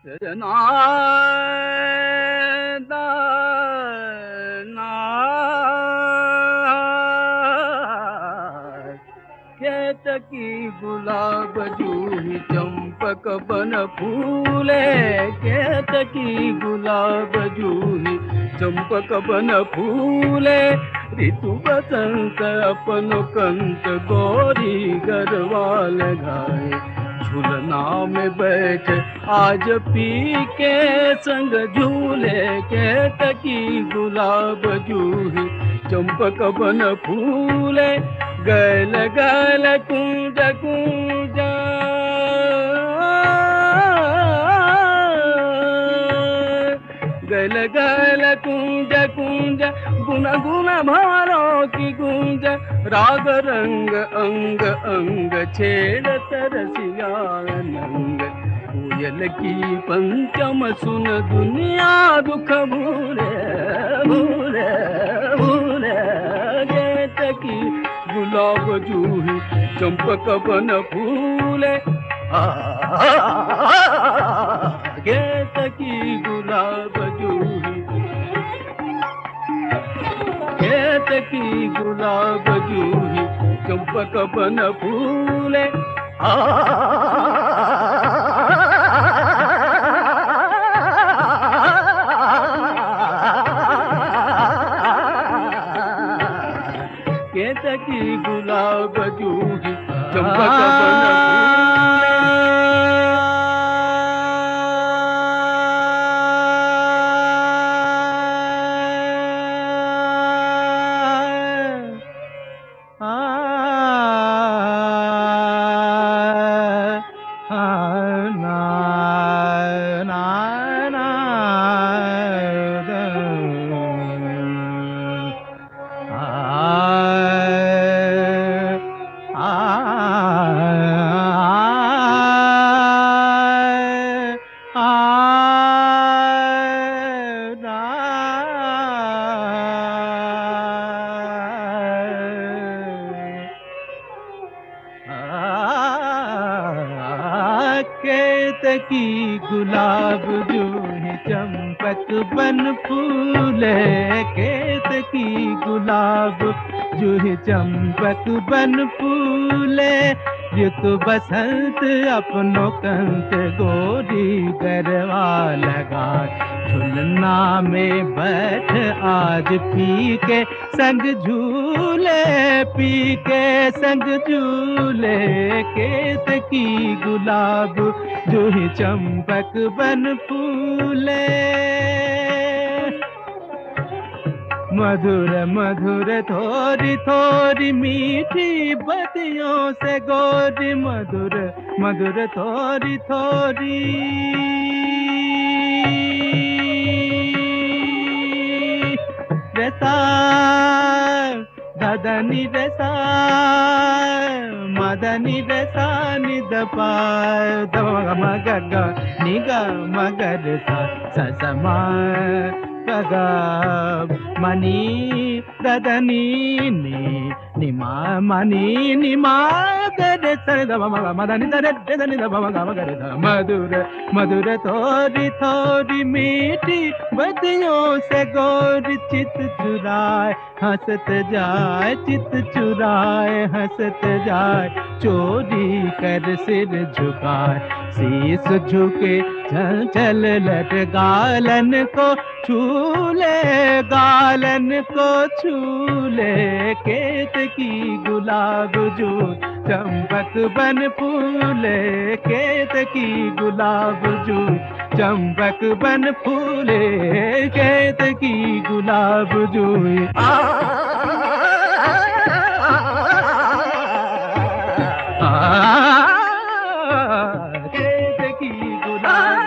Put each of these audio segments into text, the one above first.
केतकी गुलाब जूही चंपक बन फूले, केतकी गुलाब जूही चंपक बन फूले। ऋतु बसंत अपन कंत गोरी गरवाल गाए, झूलना में बैठ आज पी के संग झूले। केतकी गुलाब जूही चंपक बन फूले, गल गल कुंज कुंज गल गल कुंज कुंज, गुन गुन भारों की गुंज। राग रंग अंग अंग छेड़त रसिया नंग, कोयल की पंचम सुन दुनिया दुख भूले भूले भूले। केतकी गुलाब जूही चंपक बन फूले, केतकी गुलाब जूही, केतकी गुलाब जूही चंपक बन फूले। केतकी गुलाब जूही चंपक बन फूले। केतकी गुलाब जूही चंपक बन फूले, केतकी गुलाब जूही चंपक बन फूले। ऋतु बसंत अपनो कंत गोरी गरवा लगाए, झुलना में बैठ आज पी के संग झूले, पी के संग झूले। केतकी गुलाब जूही चंपक बन फूले, मधुर मधुर थोरी थोरी मीठी बतियों से गोरी, मधुर मधुर थोरी थोरी रसा ददनी रसा मदनी रसा निदपा दम मग निग मगर सा समा गा मनी ददनी निमा मनी निमा गरे सरे द मग मदनी दरे ददनी द मग मगर मधुर मधुर थोड़ी थोड़ी मीठी बतियों से गोरी चित चुराए हंसत जाए, चित चुराए हंसत जाए। चोरी कर सिर झुकाए, शीस झुके चल चल लट गालन को छूले, गालन को छूले। केतकी गुलाब जू चंपक बन फूले, केतकी गुलाब जू चंपक बन फूले, केतकी गुलाब जू केतकी गुलाब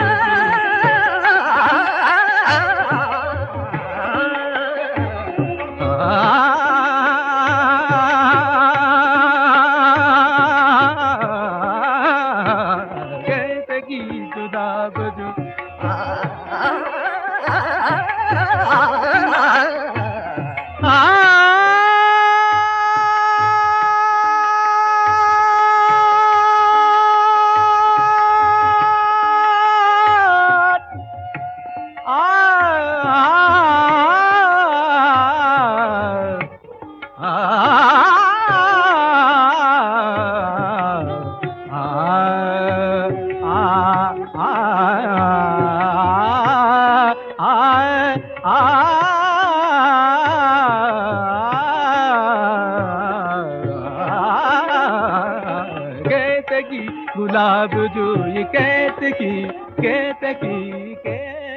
केतकी गुलाब जो आ कैसे की गुलाब जो ये कैसे की